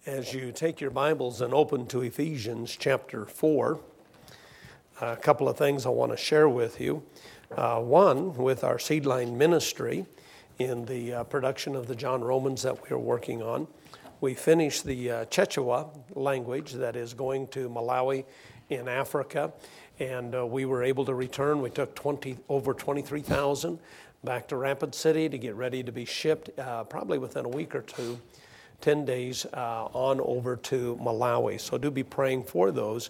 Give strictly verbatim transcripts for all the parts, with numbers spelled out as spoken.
As you take your Bibles and open to Ephesians chapter four, a couple of things I want to share with you. Uh, one, with our Seedline ministry in the uh, production of the John Romans that we are working on. We finished the uh, Quechua language that is going to Malawi in Africa, and uh, we were able to return. We took twenty over twenty-three thousand back to Rapid City to get ready to be shipped uh, probably within a week or two. ten days uh, on over to Malawi. So do be praying for those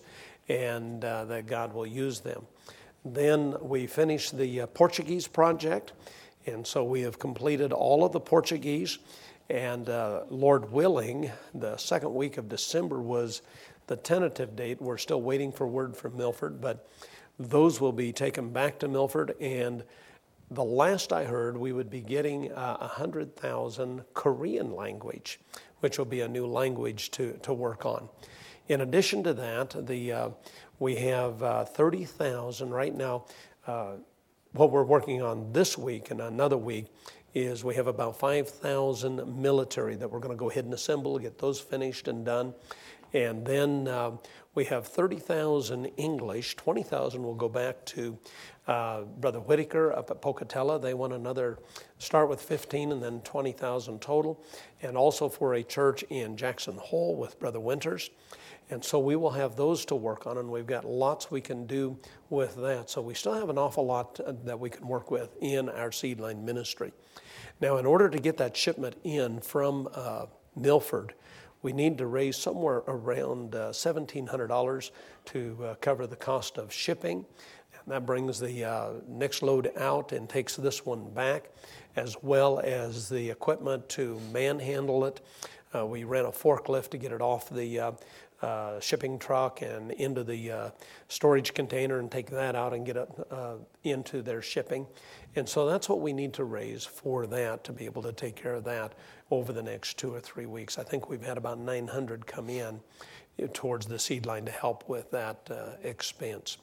and uh, that God will use them. Then we finished the uh, Portuguese project, and so we have completed all of the Portuguese. And uh, Lord willing, the second week of December was the tentative date. We're still waiting for word from Milford, but those will be taken back to Milford. And the last I heard, we would be getting uh, one hundred thousand Korean language, which will be a new language to, to work on. In addition to that, the uh, we have uh, thirty thousand right now. Uh, what we're working on this week and another week is we have about five thousand military that we're going to go ahead and assemble, get those finished and done. And then uh, we have thirty thousand English, twenty thousand will go back to uh, Brother Whitaker up at Pocatello. They want another, start with fifteen and then twenty thousand total. And also for a church in Jackson Hole with Brother Winters. And so we will have those to work on, and we've got lots we can do with that. So we still have an awful lot that we can work with in our Seedline ministry. Now, in order to get that shipment in from uh, Milford, we need to raise somewhere around uh, seventeen hundred dollars to uh, cover the cost of shipping. And that brings the uh, next load out and takes this one back, as well as the equipment to manhandle it. Uh, we ran a forklift to get it off the uh, uh, shipping truck and into the uh, storage container and take that out and get it uh, into their shipping. And so that's what we need to raise for that, to be able to take care of that over the next two or three weeks. I think we've had about nine hundred come in towards the Seedline to help with that uh, expense.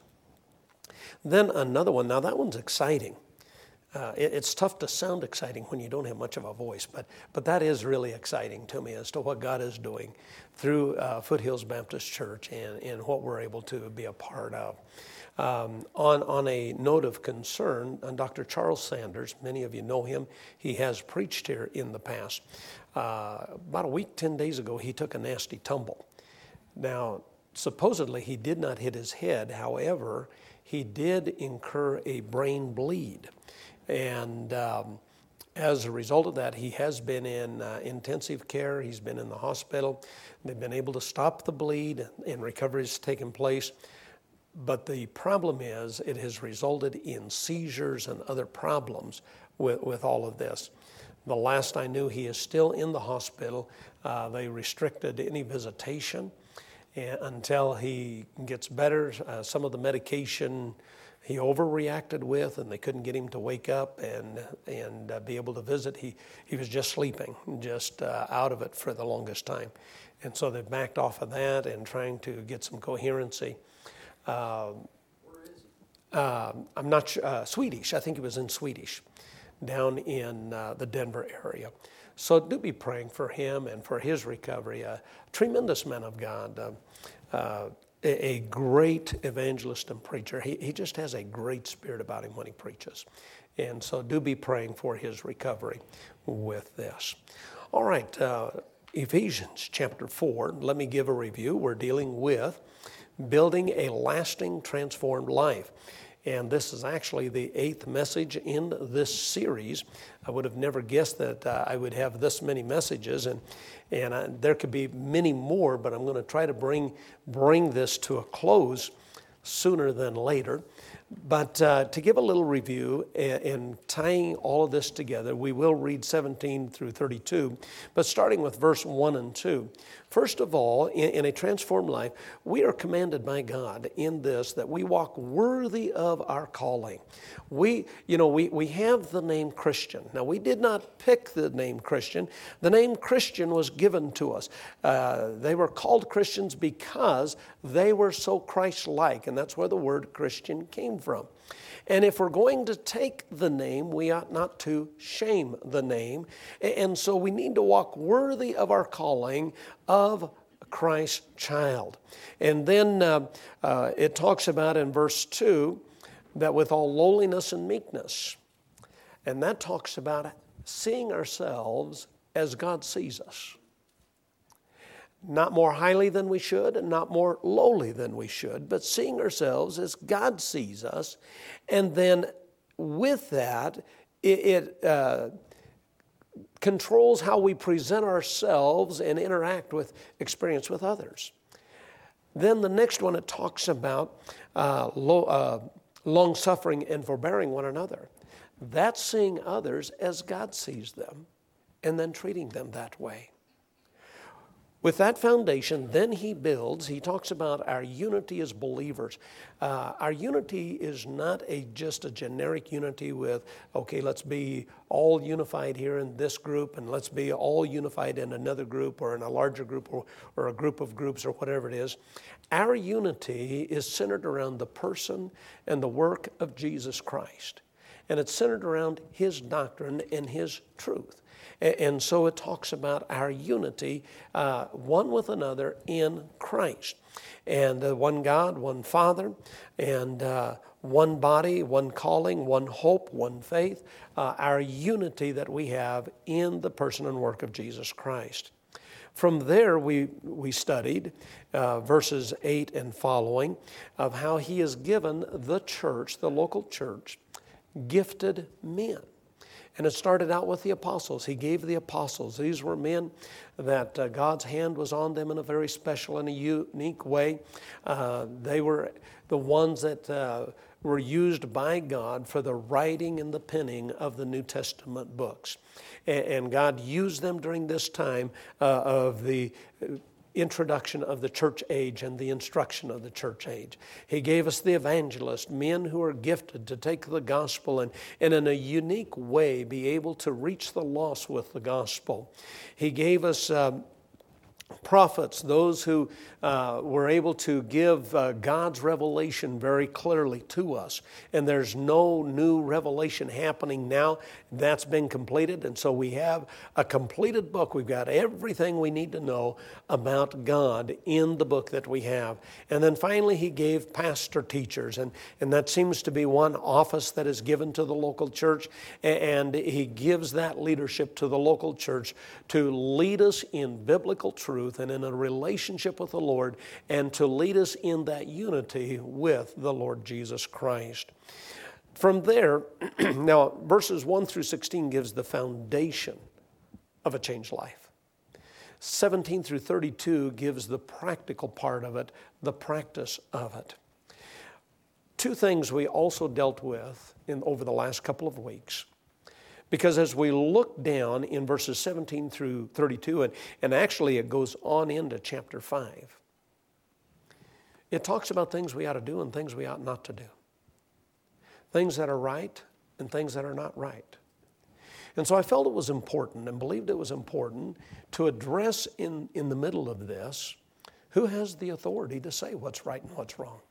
Then another one, now that one's exciting. Uh, it, it's tough to sound exciting when you don't have much of a voice, but but that is really exciting to me as to what God is doing through uh, Foothills Baptist Church and, and what we're able to be a part of. Um, on, on a note of concern, uh, Doctor Charles Sanders, many of you know him, he has preached here in the past. Uh, about a week, ten days ago, he took a nasty tumble. Now, supposedly he did not hit his head, however, he did incur a brain bleed. And um, as a result of that, he has been in uh, intensive care. He's been in the hospital. They've been able to stop the bleed, and recovery has taken place. But the problem is it has resulted in seizures and other problems with, with all of this. The last I knew, he is still in the hospital. Uh, they restricted any visitation and, until he gets better. Uh, some of the medication he overreacted with, and they couldn't get him to wake up and and uh, be able to visit. He he was just sleeping, just uh, out of it for the longest time. And so they've backed off of that and trying to get some coherency. Uh, Where is he? uh, I'm not sure, uh, Swedish, I think he was in Swedish, down in uh, the Denver area. So do be praying for him and for his recovery. A tremendous man of God. Uh, uh, a great evangelist and preacher. He, he just has a great spirit about him when he preaches. And so do be praying for his recovery with this. All right, uh, Ephesians chapter four. Let me give a review. We're dealing with building a lasting, transformed life. And this is actually the eighth message in this series. I would have never guessed that uh, I would have this many messages, and and I, there could be many more, but I'm going to try to bring bring this to a close sooner than later. But uh, to give a little review and, and tying all of this together, we will read seventeen through thirty-two, but starting with verse one and two. First of all, in, in a transformed life, we are commanded by God in this that we walk worthy of our calling. We, you know, we, we have the name Christian. Now, we did not pick the name Christian. The name Christian was given to us. Uh, they were called Christians because they were so Christ-like, and that's where the word Christian came from. And if we're going to take the name, we ought not to shame the name. And so we need to walk worthy of our calling of Christ's child. And then uh, uh, it talks about in verse two that with all lowliness and meekness. And that talks about seeing ourselves as God sees us. Not more highly than we should and not more lowly than we should, but seeing ourselves as God sees us. And then with that, it, it uh, controls how we present ourselves and interact with experience with others. Then the next one, it talks about uh, low, uh, long-suffering and forbearing one another. That's seeing others as God sees them and then treating them that way. With that foundation, then he builds, he talks about our unity as believers. Uh, our unity is not a just a generic unity with, okay, let's be all unified here in this group and let's be all unified in another group or in a larger group or, or a group of groups or whatever it is. Our unity is centered around the person and the work of Jesus Christ. And it's centered around his doctrine and his truth. And so it talks about our unity, uh, one with another in Christ. And uh, one God, one Father, and uh, one body, one calling, one hope, one faith. Uh, our unity that we have in the person and work of Jesus Christ. From there, we, we studied uh, verses eight and following of how he has given the church, the local church, gifted men. And it started out with the apostles. He gave the apostles. These were men that uh, God's hand was on them in a very special and a unique way. Uh, they were the ones that uh, were used by God for the writing and the penning of the New Testament books. And, and God used them during this time uh, of the introduction of the church age and the instruction of the church age. He gave us the evangelists, men who are gifted to take the gospel and, and in a unique way be able to reach the lost with the gospel. He gave us uh, prophets, those who uh, were able to give uh, God's revelation very clearly to us. And there's no new revelation happening now. That's been completed. And so we have a completed book. We've got everything we need to know about God in the book that we have. And then finally, he gave pastor teachers. And, and that seems to be one office that is given to the local church. And he gives that leadership to the local church to lead us in biblical truth and in a relationship with the Lord, and to lead us in that unity with the Lord Jesus Christ. From there, now verses one through sixteen gives the foundation of a changed life. seventeen through thirty-two gives the practical part of it, the practice of it. Two things we also dealt with in over the last couple of weeks. Because as we look down in verses seventeen through thirty-two, and, and actually it goes on into chapter five, it talks about things we ought to do and things we ought not to do. Things that are right and things that are not right. And so I felt it was important and believed it was important to address in, in the middle of this, who has the authority to say what's right and what's wrong.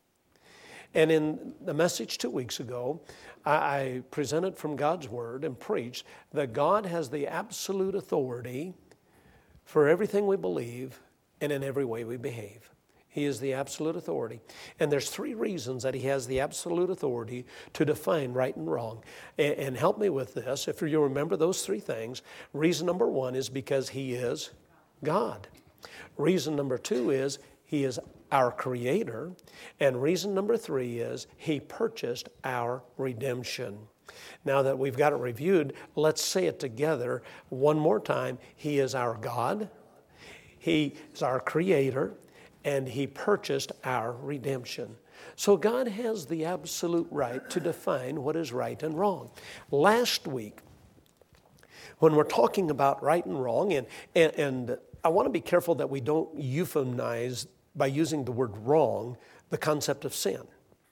And in the message two weeks ago, I presented from God's Word and preached that God has the absolute authority for everything we believe and in every way we behave. He is the absolute authority. And there's three reasons that he has the absolute authority to define right and wrong. And, and help me with this, if you remember those three things. Reason number one is because he is God. Reason number two is he is our creator. And reason number three is he purchased our redemption. Now that we've got it reviewed, let's say it together one more time. He is our God. He is our creator. And he purchased our redemption. So God has the absolute right to define what is right and wrong. Last week, when we're talking about right and wrong, and, and, and I want to be careful that we don't euphemize by using the word wrong, the concept of sin.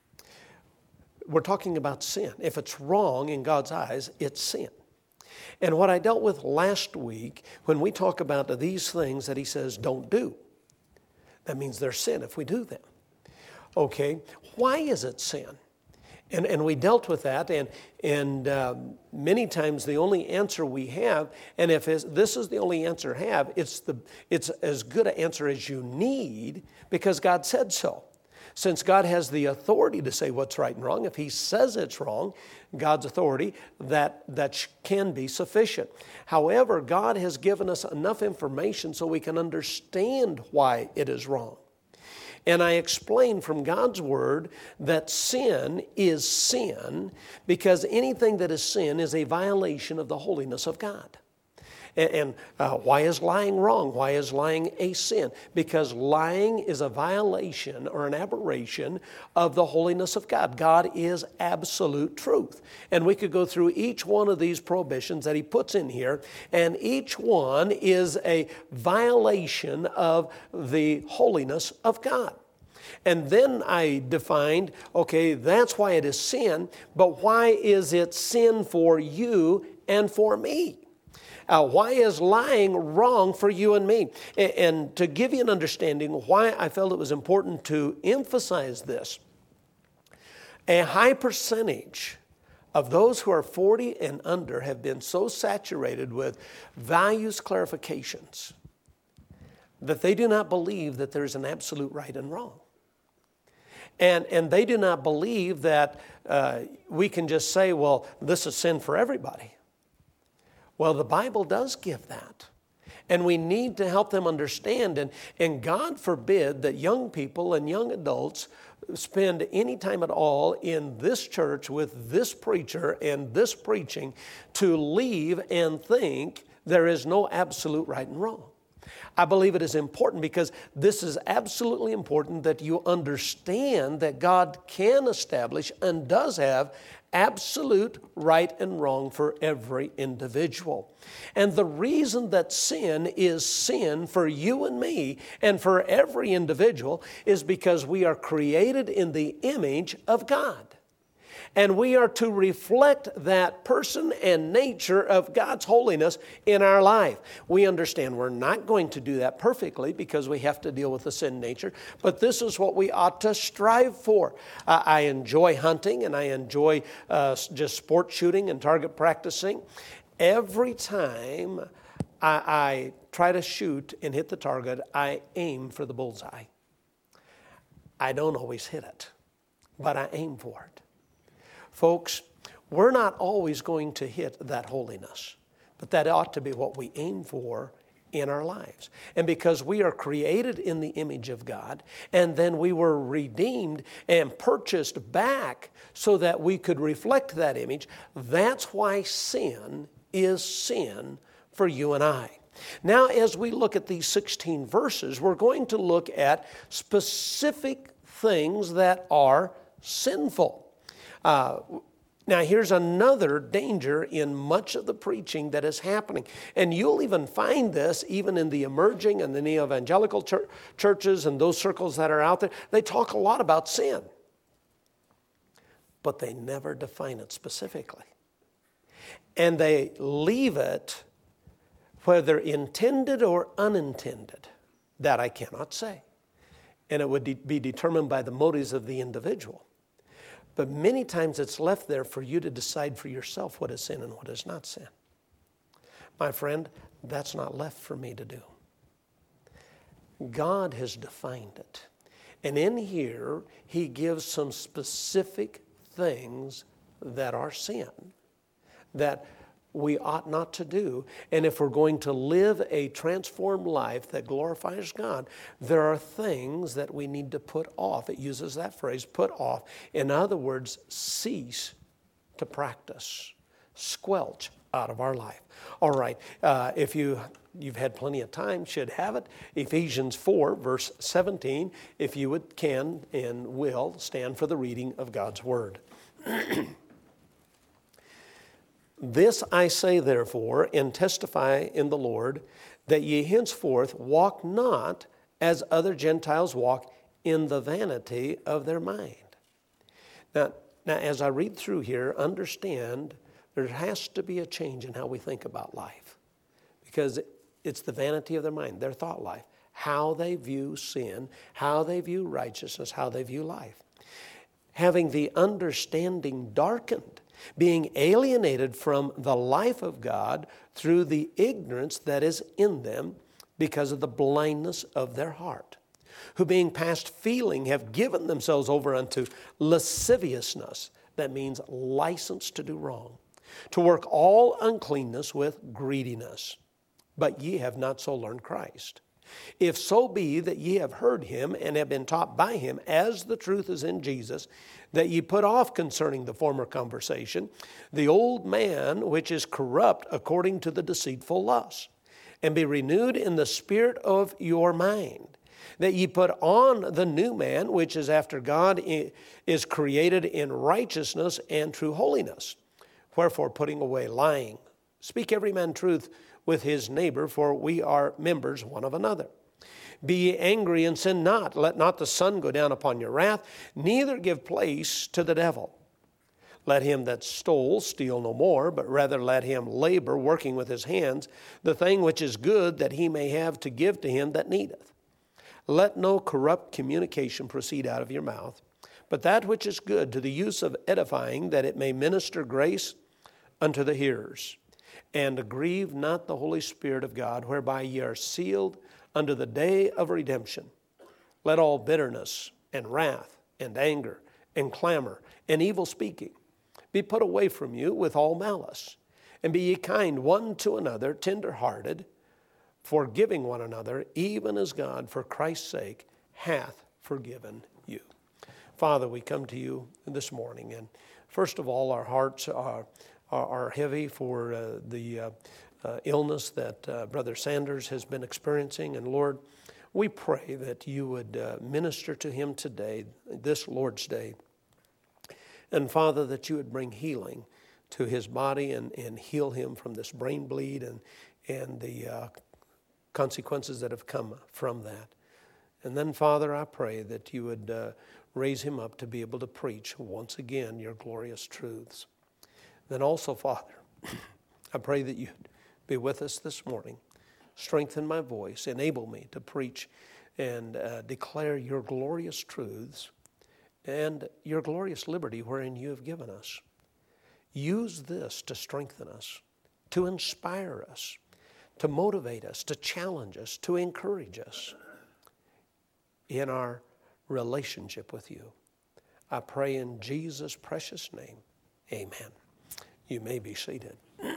We're talking about sin. If it's wrong in God's eyes, it's sin. And what I dealt with last week, when we talk about these things that he says don't do, that means they're sin if we do them. Okay, why is it sin? And, and we dealt with that, and, and uh, many times the only answer we have, and if this is the only answer I have, it's, the, it's as good an answer as you need because God said so. Since God has the authority to say what's right and wrong, if He says it's wrong, God's authority, that, that can be sufficient. However, God has given us enough information so we can understand why it is wrong. And I explained from God's Word that sin is sin because anything that is sin is a violation of the holiness of God. And, and uh, why is lying wrong? Why is lying a sin? Because lying is a violation or an aberration of the holiness of God. God is absolute truth. And we could go through each one of these prohibitions that He puts in here, and each one is a violation of the holiness of God. And then I defined, okay, that's why it is sin, but why is it sin for you and for me? Uh, why is lying wrong for you and me? And, and to give you an understanding why I felt it was important to emphasize this, a high percentage of those who are forty and under have been so saturated with values clarifications that they do not believe that there is an absolute right and wrong. And, and they do not believe that uh, we can just say, well, this is sin for everybody. Well, the Bible does give that. And we need to help them understand. And, and God forbid that young people and young adults spend any time at all in this church with this preacher and this preaching to leave and think there is no absolute right and wrong. I believe it is important because this is absolutely important that you understand that God can establish and does have absolute right and wrong for every individual. And the reason that sin is sin for you and me and for every individual is because we are created in the image of God. And we are to reflect that person and nature of God's holiness in our life. We understand we're not going to do that perfectly because we have to deal with the sin nature, but this is what we ought to strive for. Uh, I enjoy hunting and I enjoy uh, just sport shooting and target practicing. Every time I, I try to shoot and hit the target, I aim for the bullseye. I don't always hit it, but I aim for it. Folks, we're not always going to hit that holiness, but that ought to be what we aim for in our lives. And because we are created in the image of God, and then we were redeemed and purchased back so that we could reflect that image, that's why sin is sin for you and I. Now, as we look at these sixteen verses, we're going to look at specific things that are sinful. Uh, now, here's another danger in much of the preaching that is happening. And you'll even find this even in the emerging and the neo-evangelical chur- churches and those circles that are out there. They talk a lot about sin, but they never define it specifically. And they leave it, whether intended or unintended, that I cannot say. And it would de- be determined by the motives of the individual. But many times it's left there for you to decide for yourself what is sin and what is not sin. My friend, that's not left for me to do. God has defined it. And in here, He gives some specific things that are sin, that we ought not to do. And if we're going to live a transformed life that glorifies God, there are things that we need to put off. It uses that phrase, put off. In other words, cease to practice, squelch out of our life. All right, uh, if you, you've had plenty of time, should have it. Ephesians four, verse seventeen, if you would, can and will stand for the reading of God's Word. This I say, therefore, and testify in the Lord, that ye henceforth walk not as other Gentiles walk, in the vanity of their mind. Now, now, as I read through here, understand there has to be a change in how we think about life, because it's the vanity of their mind, their thought life, how they view sin, how they view righteousness, how they view life. having the understanding darkened, being alienated from the life of God through the ignorance that is in them because of the blindness of their heart, who being past feeling have given themselves over unto lasciviousness, that means license to do wrong, to work all uncleanness with greediness. But ye have not so learned Christ. If so be that ye have heard him and have been taught by him, as the truth is in Jesus, that ye put off concerning the former conversation the old man which is corrupt according to the deceitful lust, and be renewed in the spirit of your mind, that ye put on the new man, which is after God is created in righteousness and true holiness. Wherefore, putting away lying, speak every man truth with his neighbor, for we are members one of another. Be ye angry and sin not. Let not the sun go down upon your wrath, neither give place to the devil. Let him that stole steal no more, but rather let him labor, working with his hands, the thing which is good, that he may have to give to him that needeth. Let no corrupt communication proceed out of your mouth, but that which is good to the use of edifying, that it may minister grace unto the hearers. And grieve not the Holy Spirit of God, whereby ye are sealed unto the day of redemption. Let all bitterness and wrath and anger and clamor and evil speaking be put away from you with all malice. And be ye kind one to another, tender-hearted, forgiving one another, even as God, for Christ's sake, hath forgiven you. Father, we come to you this morning, and first of all, our hearts are are heavy for uh, the uh, uh, illness that uh, Brother Sanders has been experiencing. And Lord, we pray that you would uh, minister to him today, this Lord's Day. And Father, that you would bring healing to his body and, and heal him from this brain bleed and, and the uh, consequences that have come from that. And then, Father, I pray that you would uh, raise him up to be able to preach once again your glorious truths. Then also, Father, I pray that you'd be with us this morning. Strengthen my voice. Enable me to preach and uh, declare your glorious truths and your glorious liberty wherein you have given us. Use this to strengthen us, to inspire us, to motivate us, to challenge us, to encourage us in our relationship with you. I pray in Jesus' precious name. Amen. You may be seated.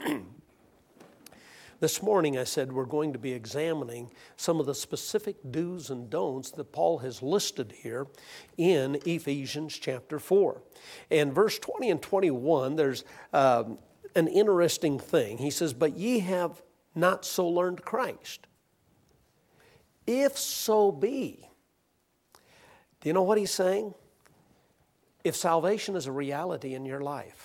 This morning I said we're going to be examining some of the specific do's and don'ts that Paul has listed here in Ephesians chapter four. And verse twenty and twenty-one, there's um, an interesting thing. He says, but ye have not so learned Christ. If so be. Do you know what he's saying? If salvation is a reality in your life,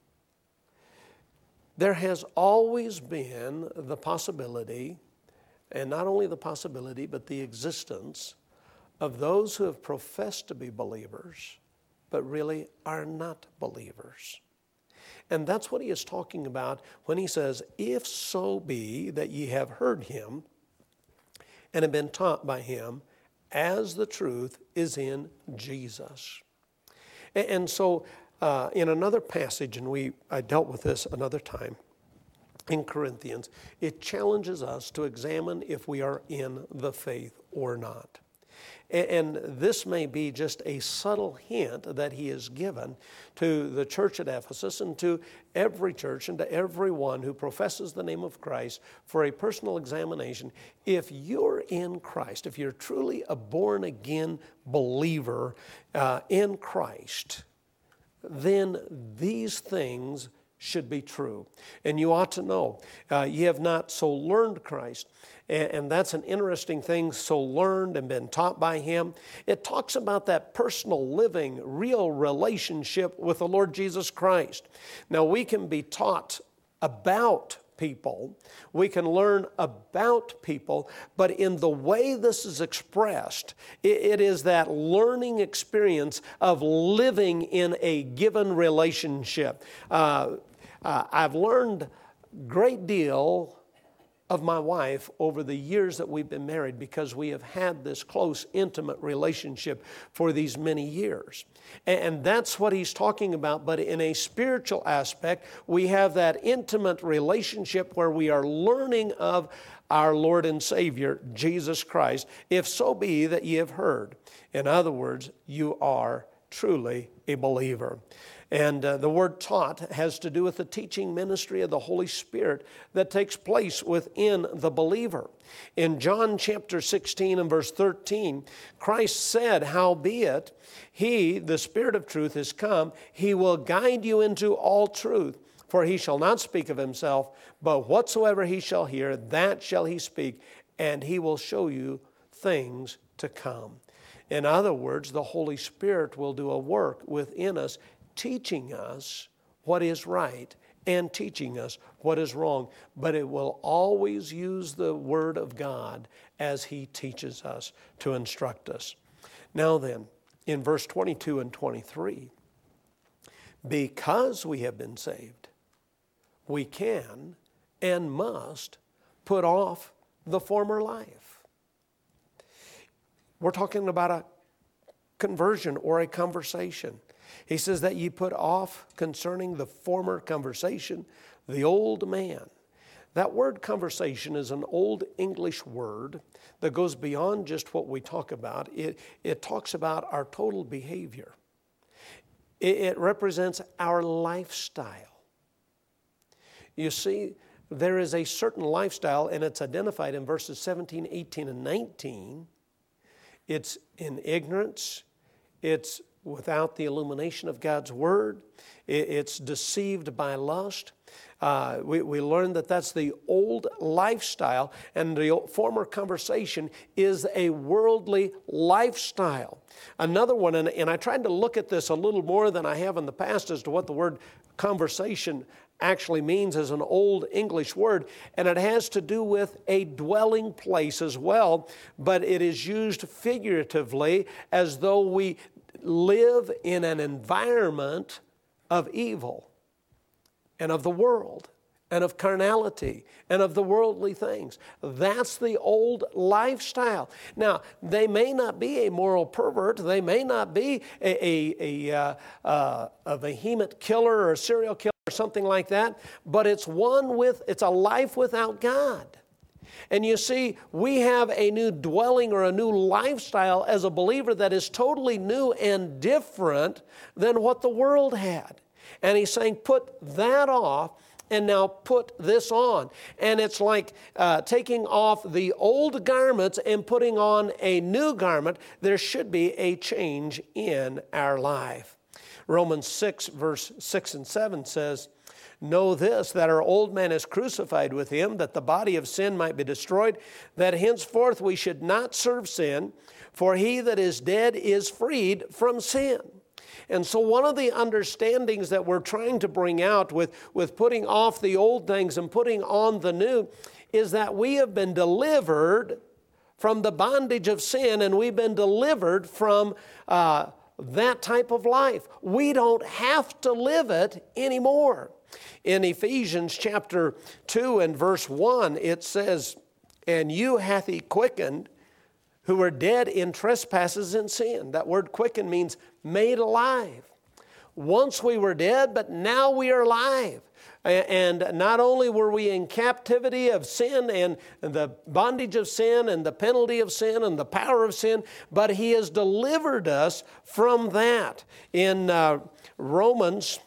there has always been the possibility, and not only the possibility, but the existence of those who have professed to be believers, but really are not believers. And that's what he is talking about when he says, if so be that ye have heard him and have been taught by him, as the truth is in Jesus. And so, Uh, in another passage, and we I dealt with this another time, in Corinthians, it challenges us to examine if we are in the faith or not. And, and this may be just a subtle hint that he has given to the church at Ephesus and to every church and to everyone who professes the name of Christ for a personal examination. If you're in Christ, if you're truly a born-again believer uh, in Christ, then these things should be true. And you ought to know, uh, ye have not so learned Christ. And, and that's an interesting thing, so learned and been taught by him. It talks about that personal living, real relationship with the Lord Jesus Christ. Now, we can be taught about people. We can learn about people, but in the way this is expressed, it, it is that learning experience of living in a given relationship. Uh, uh, I've learned a great deal of my wife over the years that we've been married because we have had this close, intimate relationship for these many years. And that's what he's talking about. But in a spiritual aspect, we have that intimate relationship where we are learning of our Lord and Savior, Jesus Christ, if so be that ye have heard. In other words, you are truly a believer. And uh, the word taught has to do with the teaching ministry of the Holy Spirit that takes place within the believer. In John chapter sixteen and verse thirteen, Christ said, howbeit he, the Spirit of truth, is come, he will guide you into all truth. For he shall not speak of himself, but whatsoever he shall hear, that shall he speak, and he will show you things to come. In other words, the Holy Spirit will do a work within us, teaching us what is right and teaching us what is wrong. But it will always use the Word of God as He teaches us to instruct us. Now then, in verse twenty-two and twenty-three, because we have been saved, we can and must put off the former life. We're talking about a conversion or a conversation. He says that ye put off concerning the former conversation, the old man. That word conversation is an old English word that goes beyond just what we talk about. It, it talks about our total behavior. It, it represents our lifestyle. You see, there is a certain lifestyle, and it's identified in verses seventeen, eighteen, and nineteen. It's in ignorance. It's without the illumination of God's Word. It's deceived by lust. Uh, we, we learned that that's the old lifestyle, and the former conversation is a worldly lifestyle. Another one, and, and I tried to look at this a little more than I have in the past as to what the word conversation actually means as an old English word, and it has to do with a dwelling place as well, but it is used figuratively as though we live in an environment of evil and of the world and of carnality and of the worldly things. That's the old lifestyle. Now, they may not be a moral pervert. They may not be a, a, a, uh, uh, a vehement killer or a serial killer or something like that, but it's one with, it's a life without God. And you see, we have a new dwelling or a new lifestyle as a believer that is totally new and different than what the world had. And he's saying, put that off and now put this on. And it's like uh, taking off the old garments and putting on a new garment. There should be a change in our life. Romans six, verse six and seven says, know this, that our old man is crucified with him, that the body of sin might be destroyed, that henceforth we should not serve sin, for he that is dead is freed from sin. And so one of the understandings that we're trying to bring out with, with putting off the old things and putting on the new is that we have been delivered from the bondage of sin, and we've been delivered from uh, that type of life. We don't have to live it anymore. In Ephesians chapter two and verse one, it says, and you hath he quickened who were dead in trespasses and sin. That word quicken means made alive. Once we were dead, but now we are alive. And not only were we in captivity of sin and the bondage of sin and the penalty of sin and the power of sin, but he has delivered us from that. In uh, Romans,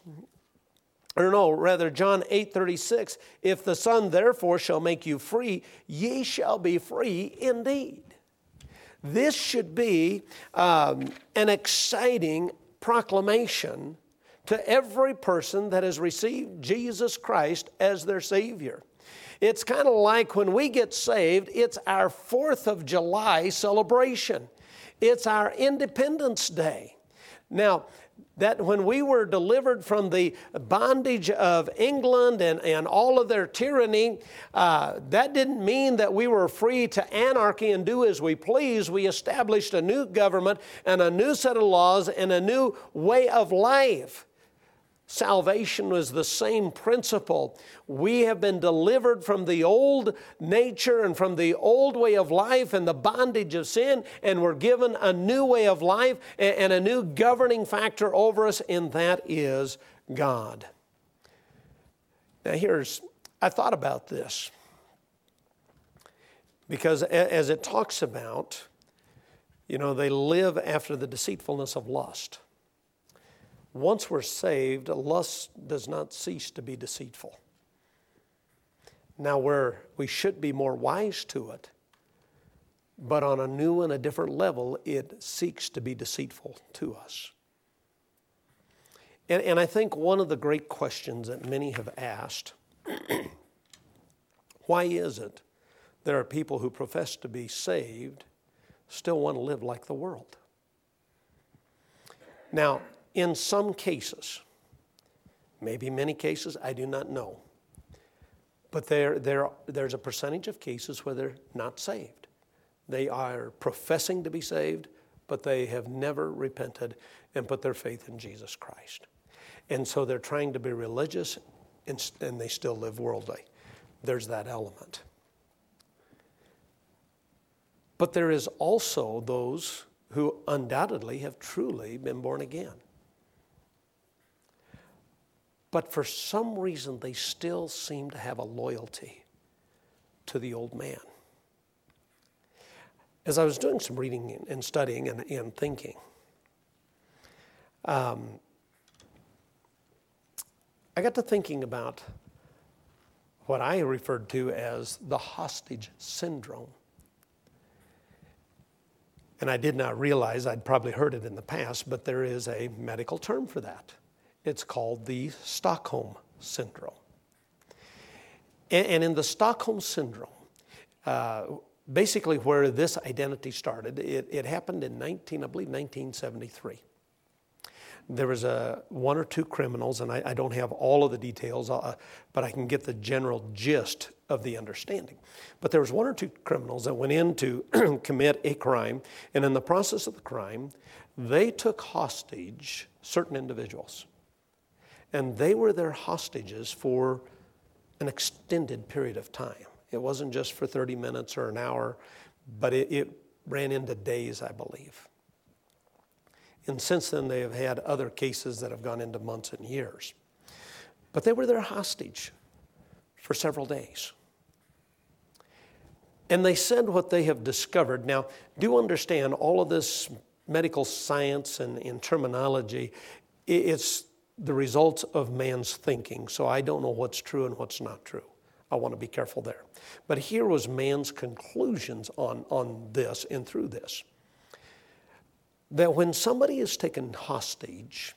or no, rather John eight thirty-six, if the Son therefore shall make you free, ye shall be free indeed. This should be um, an exciting proclamation to every person that has received Jesus Christ as their Savior. It's kind of like when we get saved, it's our fourth of July celebration. It's our Independence Day. Now, that when we were delivered from the bondage of England and, and all of their tyranny, uh, that didn't mean that we were free to anarchy and do as we please. We established a new government and a new set of laws and a new way of life. Salvation was the same principle. We have been delivered from the old nature and from the old way of life and the bondage of sin, and we're given a new way of life and a new governing factor over us, and that is God. Now here's, I thought about this, because as it talks about, you know, they live after the deceitfulness of lust. Once we're saved, lust does not cease to be deceitful. Now we're, we should be more wise to it, but on a new and a different level, it seeks to be deceitful to us. And, and I think one of the great questions that many have asked, why is it there are people who profess to be saved still want to live like the world? Now, in some cases, maybe many cases, I do not know, but there, there, there's a percentage of cases where they're not saved. They are professing to be saved, but they have never repented and put their faith in Jesus Christ. And so they're trying to be religious, and, and they still live worldly. There's that element. But there is also those who undoubtedly have truly been born again. But for some reason, they still seem to have a loyalty to the old man. As I was doing some reading and studying and, and thinking, um, I got to thinking about what I referred to as the hostage syndrome. And I did not realize, I'd probably heard it in the past, but there is a medical term for that. It's called the Stockholm Syndrome. And, and in the Stockholm Syndrome, uh, basically where this identity started, it, it happened in nineteen, I believe nineteen seventy-three. There was a, one or two criminals, and I, I don't have all of the details, uh, but I can get the general gist of the understanding. But there was one or two criminals that went in to commit a crime, and in the process of the crime, they took hostage certain individuals. And they were their hostages for an extended period of time. It wasn't just for thirty minutes or an hour, but it, it ran into days, I believe. And since then, they have had other cases that have gone into months and years. But they were their hostage for several days. And they said what they have discovered. Now, do understand all of this medical science and, and terminology, it's the results of man's thinking. So I don't know what's true and what's not true. I want to be careful there. But here was man's conclusions on, on this and through this. That when somebody is taken hostage,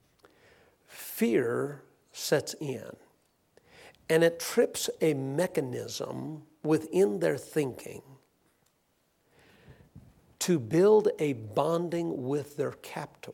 fear sets in. And it trips a mechanism within their thinking to build a bonding with their captor.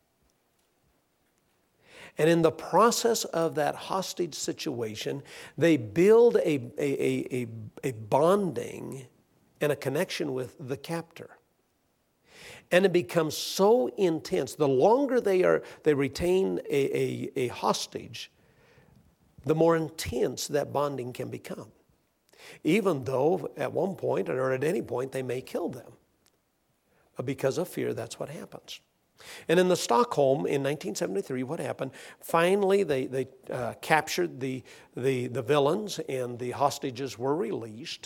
And in the process of that hostage situation, they build a, a, a, a, a bonding and a connection with the captor. And it becomes so intense. The longer they are, they retain a, a, a hostage, the more intense that bonding can become. Even though at one point or at any point they may kill them. But because of fear, that's what happens. And in the Stockholm in nineteen seventy-three, what happened? Finally, they, they uh, captured the, the, the villains and the hostages were released.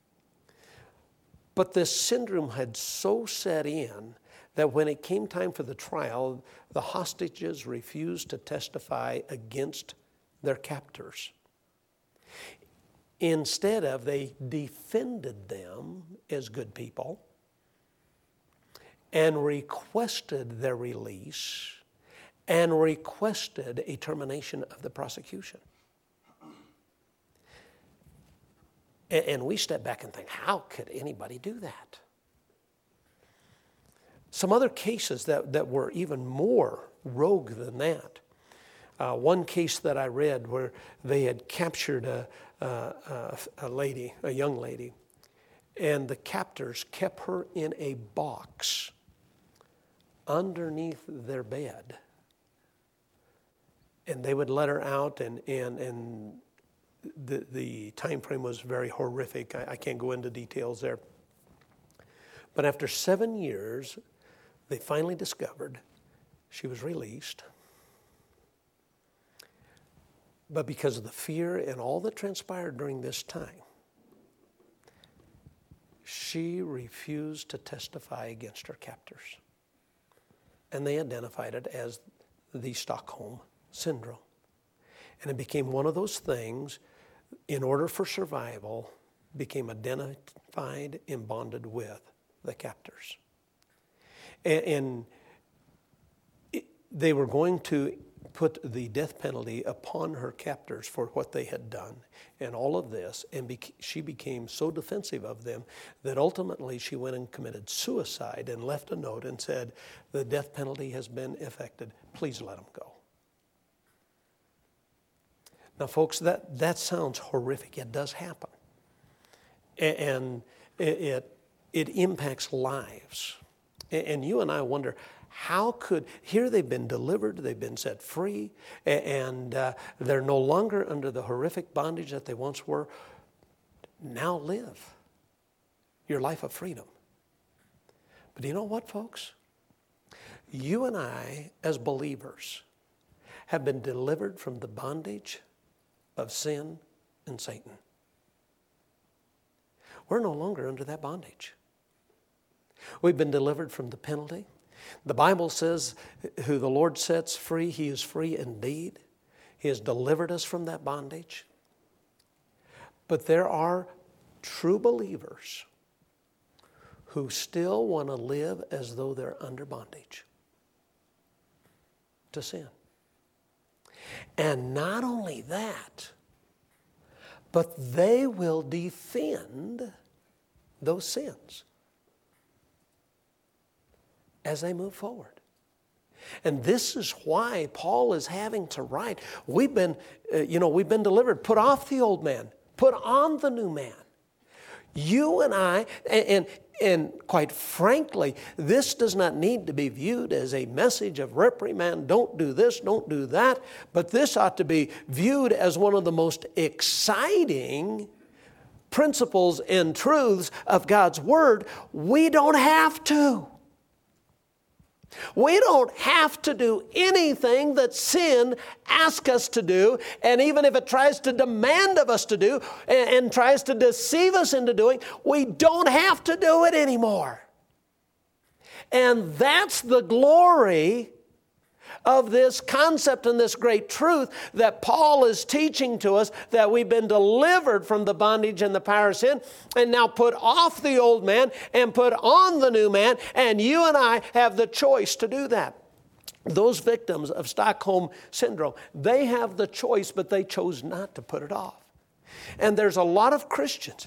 But this syndrome had so set in that when it came time for the trial, the hostages refused to testify against their captors. Instead of, they defended them as good people and requested their release and requested a termination of the prosecution. And we step back and think, how could anybody do that? Some other cases that, that were even more rogue than that. Uh, one case that I read where they had captured a, a, a lady, a young lady, and the captors kept her in a box underneath their bed and they would let her out, and and and the the time frame was very horrific. I, I can't go into details there. But after seven years, they finally discovered she was released. But because of the fear and all that transpired during this time, she refused to testify against her captors. And they identified it as the Stockholm Syndrome. And it became one of those things, in order for survival, became identified and bonded with the captors. And, and it, they were going to put the death penalty upon her captors for what they had done and all of this, and bec- she became so defensive of them that ultimately she went and committed suicide and left a note and said, the death penalty has been effected, please let them go. Now folks, that, that sounds horrific. It does happen. And, and it, it, it impacts lives. And, and you and I wonder, how could, here they've been delivered, they've been set free, and uh, they're no longer under the horrific bondage that they once were. Now live your life of freedom. But you know what, folks? You and I, as believers, have been delivered from the bondage of sin and Satan. We're no longer under that bondage. We've been delivered from the penalty. The Bible says, who the Lord sets free, he is free indeed. He has delivered us from that bondage. But there are true believers who still want to live as though they're under bondage to sin. And not only that, but they will defend those sins as they move forward. And this is why Paul is having to write, we've been, uh, you know, we've been delivered. Put off the old man. Put on the new man. You and I, and, and, and quite frankly, this does not need to be viewed as a message of reprimand. Don't do this, don't do that. But this ought to be viewed as one of the most exciting principles and truths of God's Word. We don't have to. We don't have to do anything that sin asks us to do, and even if it tries to demand of us to do and, and tries to deceive us into doing, we don't have to do it anymore. And that's the glory of this concept and this great truth that Paul is teaching to us, that we've been delivered from the bondage and the power of sin, and now put off the old man and put on the new man, and you and I have the choice to do that. Those victims of Stockholm Syndrome, they have the choice, but they chose not to put it off. And there's a lot of Christians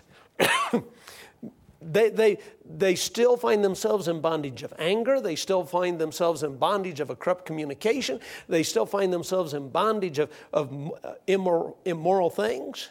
They, they, they still find themselves in bondage of anger. They still find themselves in bondage of a corrupt communication. They still find themselves in bondage of, of immoral, immoral things.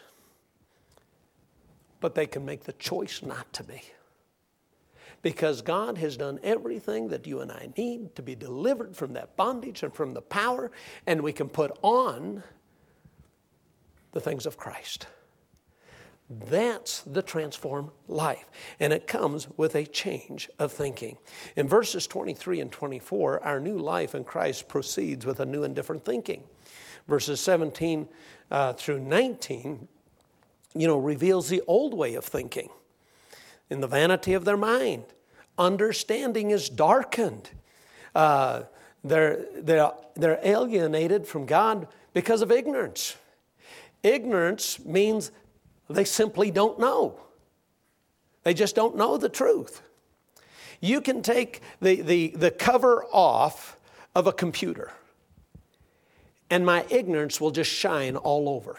But they can make the choice not to be. Because God has done everything that you and I need to be delivered from that bondage and from the power, and we can put on the things of Christ. That's the transformed life. And it comes with a change of thinking. In verses twenty-three and twenty-four, our new life in Christ proceeds with a new and different thinking. Verses seventeen uh, through nineteen, you know, reveals the old way of thinking. In the vanity of their mind, understanding is darkened. Uh, they're, they're, they're alienated from God because of ignorance. Ignorance means they simply don't know. They just don't know the truth. You can take the, the, the cover off of a computer, and my ignorance will just shine all over.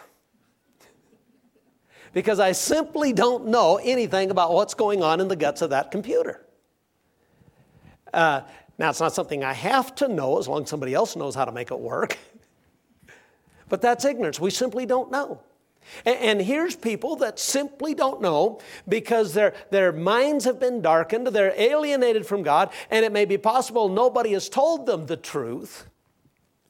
Because I simply don't know anything about what's going on in the guts of that computer. Uh, now, it's not something I have to know as long as somebody else knows how to make it work. But that's ignorance. We simply don't know. And here's people that simply don't know because their, their minds have been darkened, they're alienated from God, and it may be possible nobody has told them the truth.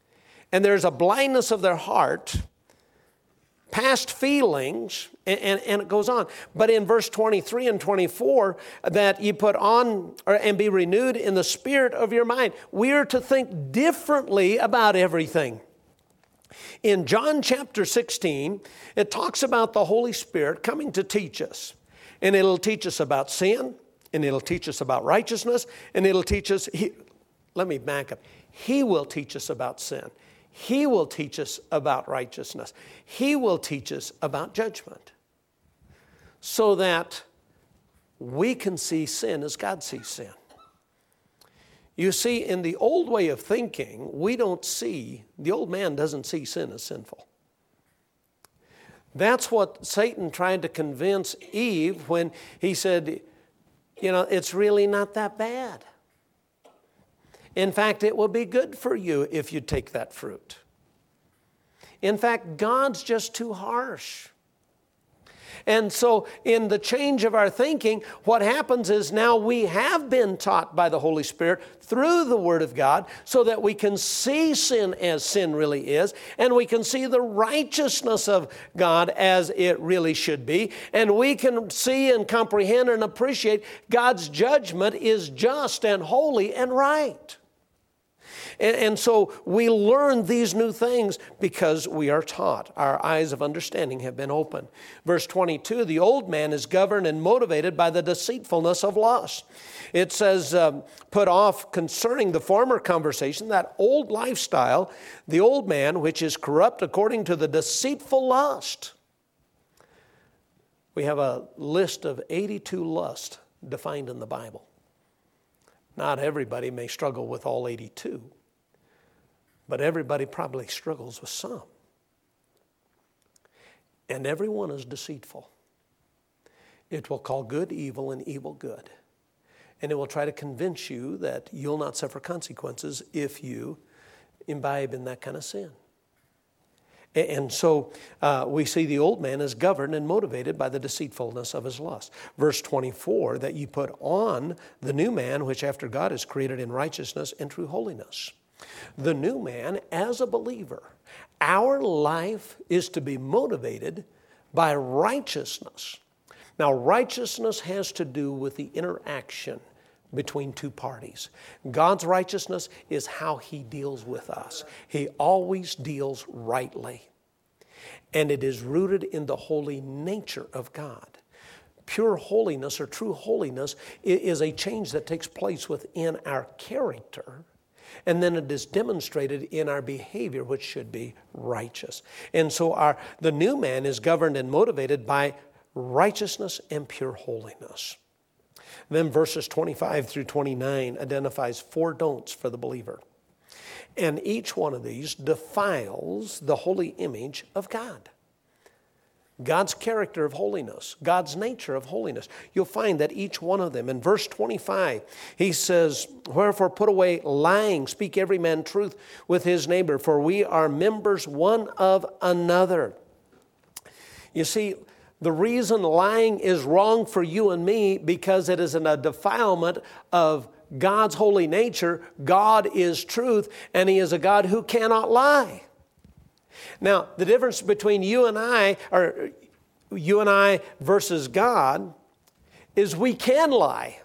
And there's a blindness of their heart, past feelings, and, and, and it goes on. But in verse twenty-three and twenty-four, that you put on or, and be renewed in the spirit of your mind. We are to think differently about everything. In John chapter sixteen, it talks about the Holy Spirit coming to teach us. And it'll teach us about sin, and it'll teach us about righteousness, and it'll teach us, he, let me back up. He will teach us about sin. He will teach us about righteousness. He will teach us about judgment. So that we can see sin as God sees sin. You see, in the old way of thinking, we don't see, the old man doesn't see sin as sinful. That's what Satan tried to convince Eve when he said, you know, it's really not that bad. In fact, it will be good for you if you take that fruit. In fact, God's just too harsh. And so in the change of our thinking, what happens is now we have been taught by the Holy Spirit through the Word of God so that we can see sin as sin really is, and we can see the righteousness of God as it really should be, and we can see and comprehend and appreciate God's judgment is just and holy and right. And, and so we learn these new things because we are taught. Our eyes of understanding have been opened. Verse twenty-two, the old man is governed and motivated by the deceitfulness of lust. It says, um, put off concerning the former conversation, that old lifestyle, the old man, which is corrupt according to the deceitful lust. We have a list of eighty-two lusts defined in the Bible. Not everybody may struggle with all eighty-two. But everybody probably struggles with some. And everyone is deceitful. It will call good evil and evil good. And it will try to convince you that you'll not suffer consequences if you imbibe in that kind of sin. And so uh, we see the old man is governed and motivated by the deceitfulness of his lust. Verse twenty-four, that you put on the new man, which after God is created in righteousness and true holiness. The new man, as a believer, our life is to be motivated by righteousness. Now, righteousness has to do with the interaction between two parties. God's righteousness is how He deals with us. He always deals rightly. And it is rooted in the holy nature of God. Pure holiness or true holiness is a change that takes place within our character. And then it is demonstrated in our behavior, which should be righteous. And so our the new man is governed and motivated by righteousness and pure holiness. Then verses twenty-five through twenty-nine identifies four don'ts for the believer. And each one of these defiles the holy image of God. God's character of holiness, God's nature of holiness. You'll find that each one of them. In verse twenty-five, he says, wherefore put away lying, speak every man truth with his neighbor, for we are members one of another. You see, the reason lying is wrong for you and me because it is a defilement of God's holy nature. God is truth, and He is a God who cannot lie. Now, the difference between you and I, or you and I versus God, is we can lie.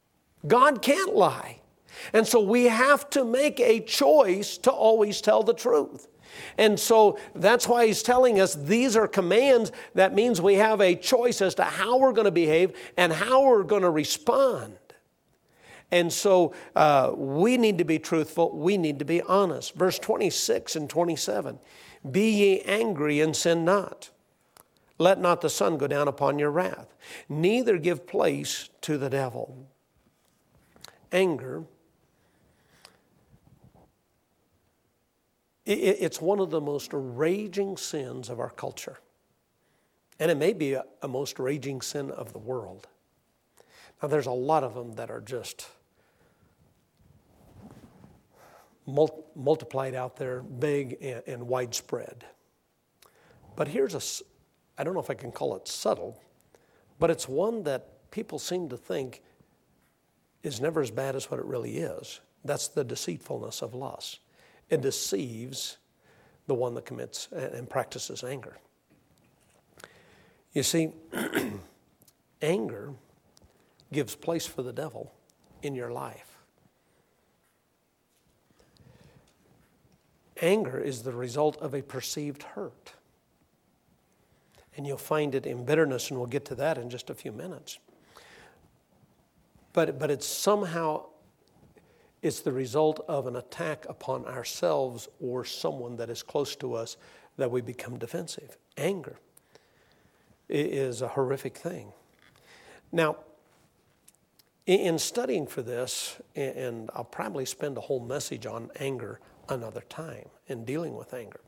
God can't lie. And so we have to make a choice to always tell the truth. And so that's why He's telling us these are commands. That means we have a choice as to how we're going to behave and how we're going to respond. And so uh, we need to be truthful. We need to be honest. Verse twenty-six and twenty-seven. Be ye angry and sin not. Let not the sun go down upon your wrath. Neither give place to the devil. Anger, it's one of the most raging sins of our culture. And it may be a, a most raging sin of the world. Now, there's a lot of them that are just multiplied out there, big and, and widespread. But here's a, I don't know if I can call it subtle, but it's one that people seem to think is never as bad as what it really is. That's the deceitfulness of lust. It deceives the one that commits and practices anger. You see, anger gives place for the devil in your life. Anger is the result of a perceived hurt. And you'll find it in bitterness, and we'll get to that in just a few minutes. But, but it's somehow, it's the result of an attack upon ourselves or someone that is close to us that we become defensive. Anger is a horrific thing. Now, in studying for this, and I'll probably spend a whole message on anger another time in dealing with anger.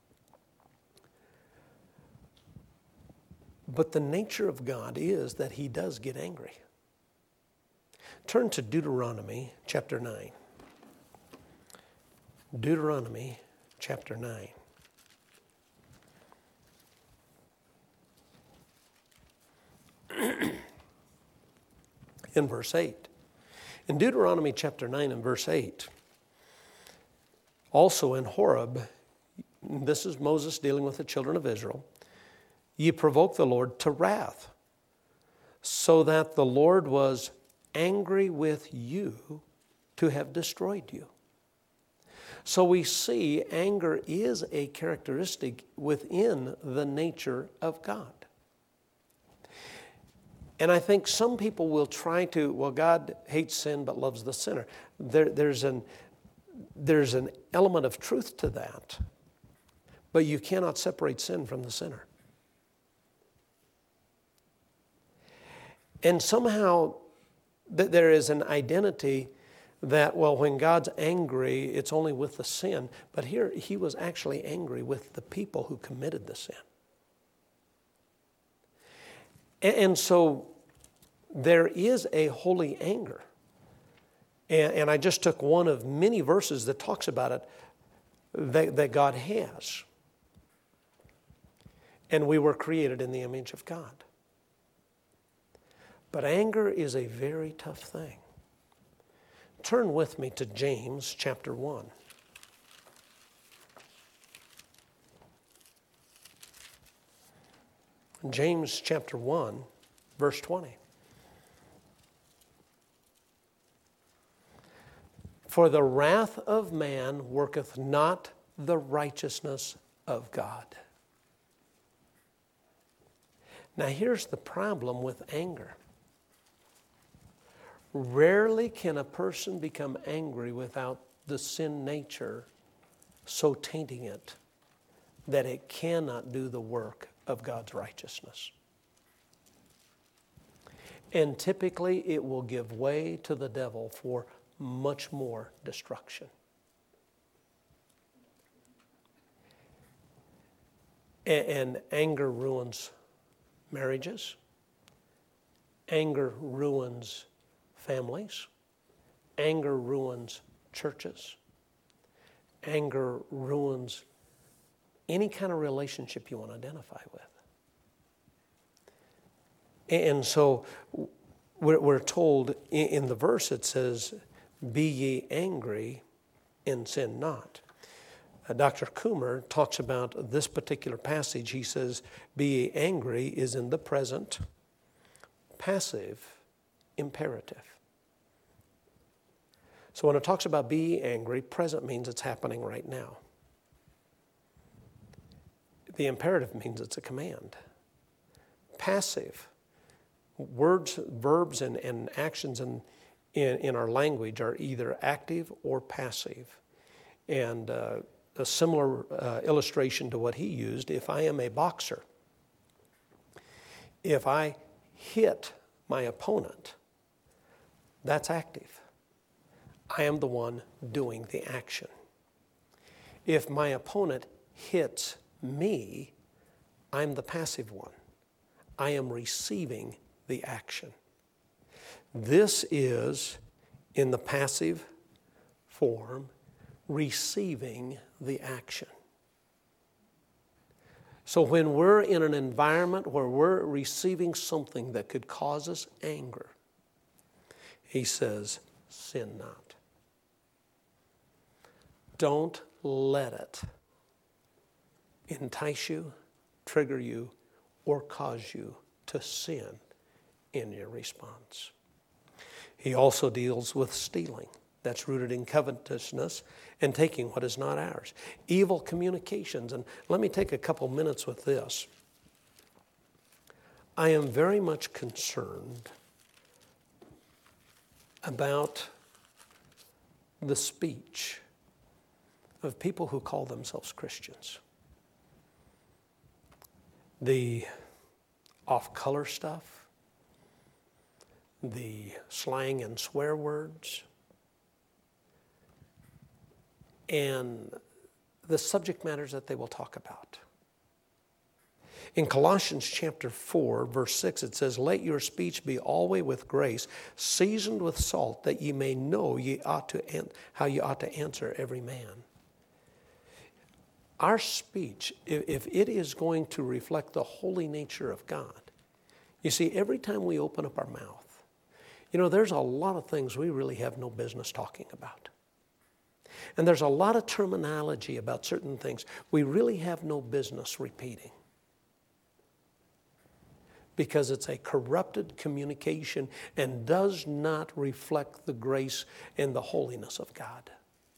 But the nature of God is that He does get angry. Turn to Deuteronomy chapter nine. Deuteronomy chapter nine. In verse eight. In Deuteronomy chapter nine and verse eight, also in Horeb, this is Moses dealing with the children of Israel, ye provoked the Lord to wrath, so that the Lord was angry with you to have destroyed you. So we see anger is a characteristic within the nature of God. And I think some people will try to, well, God hates sin but loves the sinner. There, there's an, there's an element of truth to that, but you cannot separate sin from the sinner. And somehow th- there is an identity that, well, when God's angry, it's only with the sin. But here, He was actually angry with the people who committed the sin. And, and so there is a holy anger. And, and I just took one of many verses that talks about it that, that God has. And we were created in the image of God. But anger is a very tough thing. Turn with me to James chapter one. James chapter one, verse twenty. For the wrath of man worketh not the righteousness of God. Now here's the problem with anger. Rarely can a person become angry without the sin nature so tainting it that it cannot do the work of God's righteousness. And typically it will give way to the devil for much more destruction. And anger ruins marriages. Anger ruins families. Anger ruins churches. Anger ruins any kind of relationship you want to identify with. And so we're told in the verse it says, be ye angry and sin not. Uh, Doctor Coomer talks about this particular passage. He says, be ye angry is in the present, passive, imperative. So when it talks about be ye angry, present means it's happening right now. The imperative means it's a command. Passive, words, verbs, and, and actions in, in, in our language are either active or passive. And uh, a similar uh, illustration to what he used, if I am a boxer, if I hit my opponent, that's active. I am the one doing the action. If my opponent hits me, I'm the passive one. I am receiving the action. This is, in the passive form, receiving the action. So when we're in an environment where we're receiving something that could cause us anger, he says, sin not. Don't let it entice you, trigger you, or cause you to sin in your response. He also deals with stealing. That's rooted in covetousness and taking what is not ours. Evil communications. And let me take a couple minutes with this. I am very much concerned about the speech of people who call themselves Christians. The off-color stuff, the slang and swear words, and the subject matters that they will talk about. In Colossians chapter four, verse six, it says, "Let your speech be always with grace, seasoned with salt, that ye may know ye ought to an- how ye ought to answer every man." Our speech, if it is going to reflect the holy nature of God, you see, every time we open up our mouth, you know, there's a lot of things we really have no business talking about. And there's a lot of terminology about certain things we really have no business repeating, because it's a corrupted communication and does not reflect the grace and the holiness of God.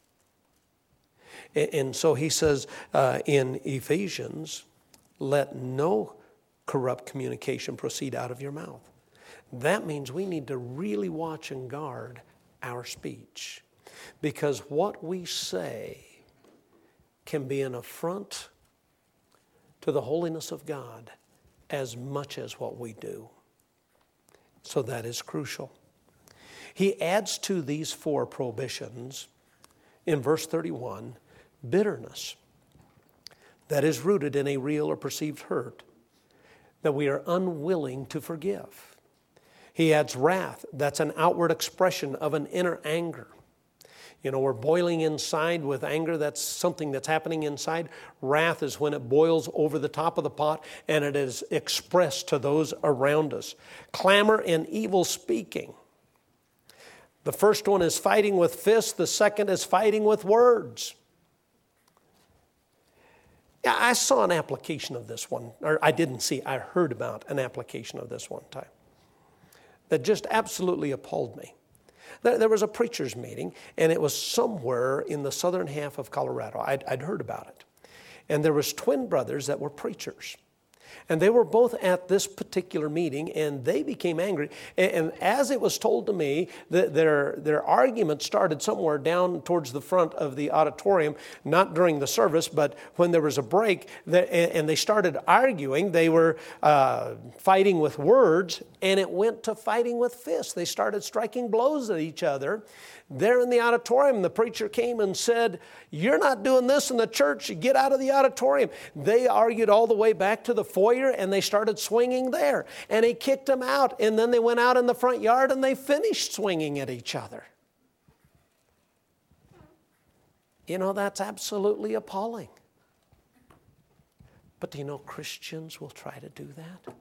And so he says uh, in Ephesians, let no corrupt communication proceed out of your mouth. That means we need to really watch and guard our speech, because what we say can be an affront to the holiness of God as much as what we do. So that is crucial. He adds to these four prohibitions in verse thirty-one, bitterness that is rooted in a real or perceived hurt that we are unwilling to forgive. He adds wrath. That's an outward expression of an inner anger. You know, we're boiling inside with anger. That's something that's happening inside. Wrath is when it boils over the top of the pot and it is expressed to those around us. Clamor and evil speaking. The first one is fighting with fists. The second is fighting with words. Yeah, I saw an application of this one, or I didn't see, I heard about an application of this one time that just absolutely appalled me. There was a preacher's meeting, and it was somewhere in the southern half of Colorado. I'd, I'd heard about it. And there was twin brothers that were preachers. And they were both at this particular meeting, and they became angry. And, and as it was told to me, that their, their argument started somewhere down towards the front of the auditorium, not during the service, but when there was a break, that, and they started arguing. They were uh, fighting with words, and it went to fighting with fists. They started striking blows at each other. There in the auditorium, the preacher came and said, "You're not doing this in the church. You get out of the auditorium." They argued all the way back to the foyer, and they started swinging there. And he kicked them out, and then they went out in the front yard, and they finished swinging at each other. You know, that's absolutely appalling. But do you know Christians will try to do that?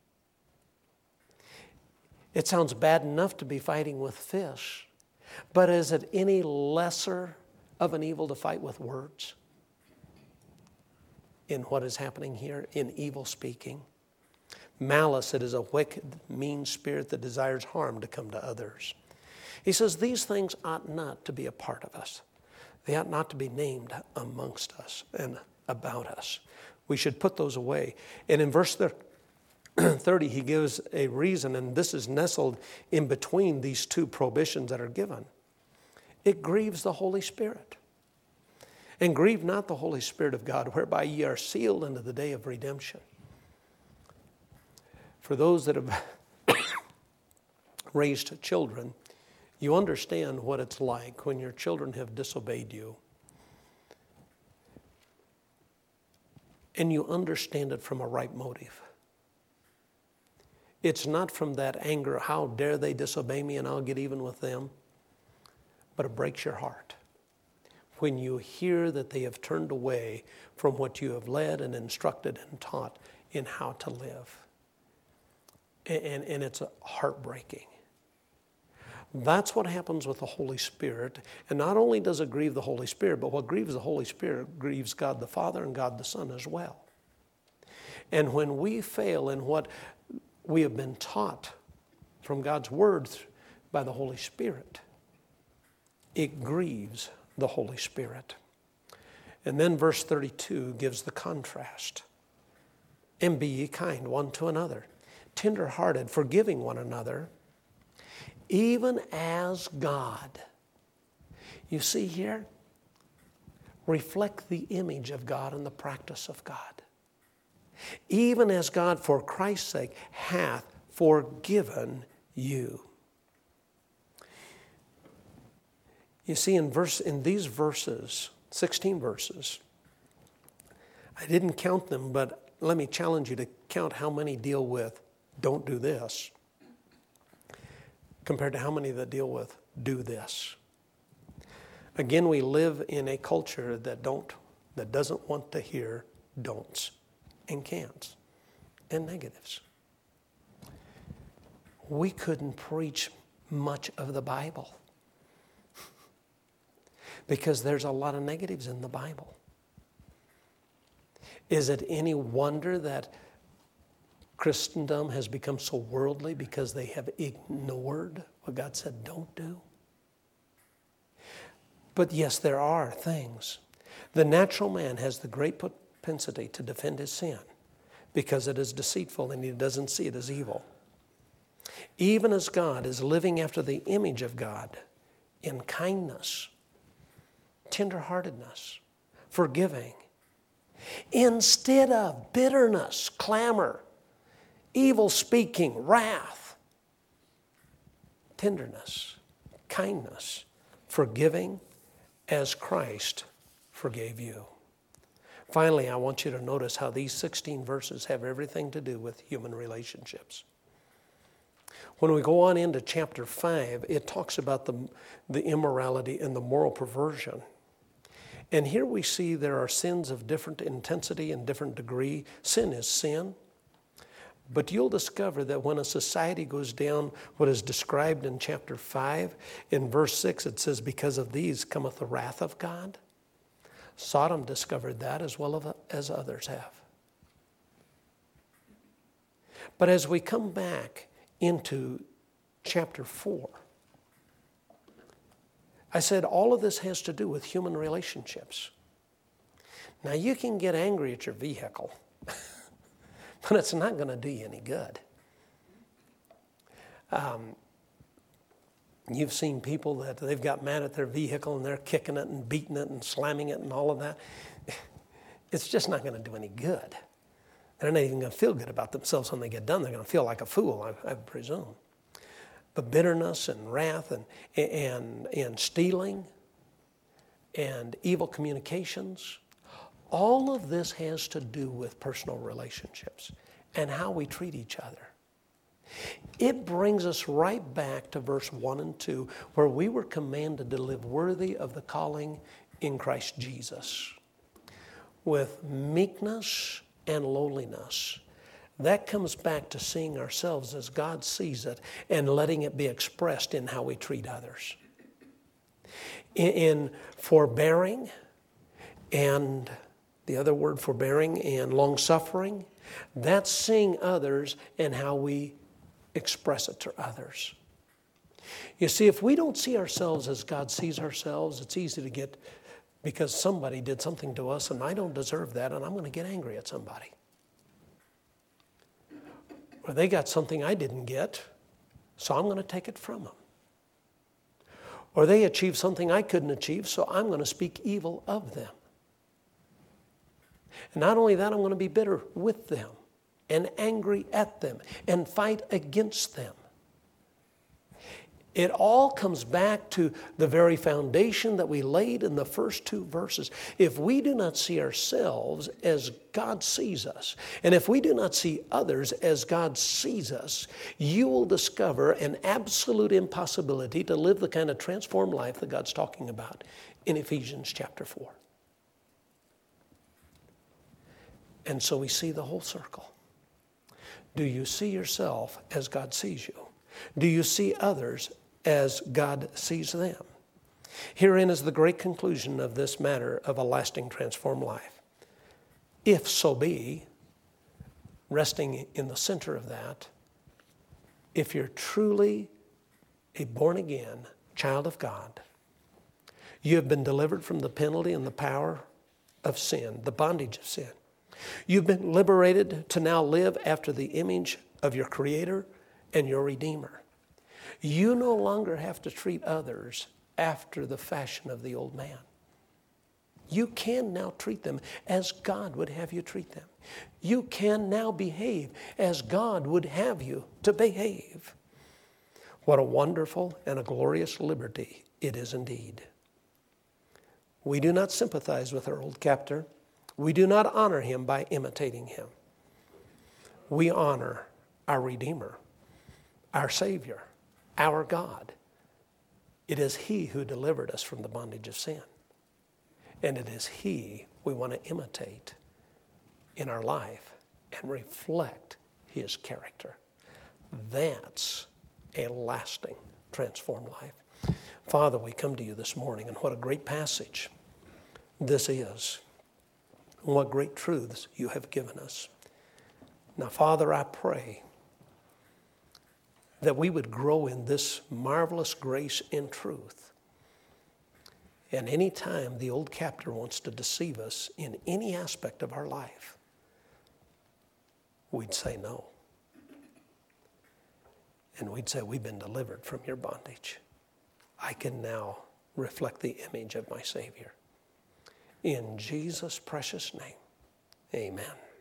It sounds bad enough to be fighting with fists. But is it any lesser of an evil to fight with words in what is happening here in evil speaking? Malice, it is a wicked, mean spirit that desires harm to come to others. He says these things ought not to be a part of us. They ought not to be named amongst us and about us. We should put those away. And in verse thirty, he gives a reason, and this is nestled in between these two prohibitions that are given. It grieves the Holy Spirit. And grieve not the Holy Spirit of God, whereby ye are sealed unto the day of redemption. For those that have raised children, you understand what it's like when your children have disobeyed you. And you understand it from a right motive. It's not from that anger, how dare they disobey me and I'll get even with them. But it breaks your heart when you hear that they have turned away from what you have led and instructed and taught in how to live. And, and, and it's heartbreaking. That's what happens with the Holy Spirit. And not only does it grieve the Holy Spirit, but what grieves the Holy Spirit grieves God the Father and God the Son as well. And when we fail in what we have been taught from God's Word by the Holy Spirit, it grieves the Holy Spirit. And then verse thirty-two gives the contrast. And be ye kind one to another, tender-hearted, forgiving one another, even as God. You see here? Reflect the image of God and the practice of God. Even as God, for Christ's sake, hath forgiven you. You see, in verse in these verses, sixteen verses, I didn't count them, but let me challenge you to count how many deal with don't do this compared to how many that deal with do this. Again, we live in a culture that don't, that doesn't want to hear don'ts and can'ts and negatives. We couldn't preach much of the Bible because there's a lot of negatives in the Bible. Is it any wonder that Christendom has become so worldly because they have ignored what God said don't do? But yes, there are things. The natural man has the great propensity to defend his sin because it is deceitful and he doesn't see it as evil. Even as God is living after the image of God in kindness, tenderheartedness, forgiving, instead of bitterness, clamor, evil speaking, wrath, tenderness, kindness, forgiving as Christ forgave you. Finally, I want you to notice how these sixteen verses have everything to do with human relationships. When we go on into chapter five, it talks about the, the immorality and the moral perversion. And here we see there are sins of different intensity and different degree. Sin is sin. But you'll discover that when a society goes down what is described in chapter five, in verse six it says, because of these cometh the wrath of God. Sodom discovered that as well as others have. But as we come back into chapter four, I said all of this has to do with human relationships. Now you can get angry at your vehicle, but it's not going to do you any good. Um, you've seen people that they've got mad at their vehicle and they're kicking it and beating it and slamming it and all of that. It's just not going to do any good. They're not even going to feel good about themselves when they get done. They're going to feel like a fool, I, I presume. But bitterness and wrath and, and, and stealing and evil communications, all of this has to do with personal relationships and how we treat each other. It brings us right back to verse one and two, where we were commanded to live worthy of the calling in Christ Jesus, with meekness and lowliness. That comes back to seeing ourselves as God sees it and letting it be expressed in how we treat others. In, in forbearing and the other word, forbearing and long-suffering, that's seeing others and how we express it to others. You see, if we don't see ourselves as God sees ourselves, it's easy to get, because somebody did something to us and I don't deserve that and I'm going to get angry at somebody. Or they got something I didn't get, so I'm going to take it from them. Or they achieved something I couldn't achieve, so I'm going to speak evil of them. And not only that, I'm going to be bitter with them and angry at them and fight against them. It all comes back to the very foundation that we laid in the first two verses. If we do not see ourselves as God sees us, and if we do not see others as God sees us, you will discover an absolute impossibility to live the kind of transformed life that God's talking about in Ephesians chapter four. And so we see the whole circle. Do you see yourself as God sees you? Do you see others as God sees them. Herein is the great conclusion of this matter of a lasting transformed life. If so be, resting in the center of that, if you're truly a born-again child of God, you have been delivered from the penalty and the power of sin, the bondage of sin. You've been liberated to now live after the image of your Creator and your Redeemer. You no longer have to treat others after the fashion of the old man. You can now treat them as God would have you treat them. You can now behave as God would have you to behave. What a wonderful and a glorious liberty it is indeed. We do not sympathize with our old captor. We do not honor him by imitating him. We honor our Redeemer, our Savior, our God. It is He who delivered us from the bondage of sin. And it is He we want to imitate in our life and reflect His character. That's a lasting, transformed life. Father, we come to you this morning, and what a great passage this is. What great truths you have given us. Now, Father, I pray that we would grow in this marvelous grace and truth. And any time the old captor wants to deceive us in any aspect of our life, we'd say no. And we'd say, we've been delivered from your bondage. I can now reflect the image of my Savior. In Jesus' precious name, amen.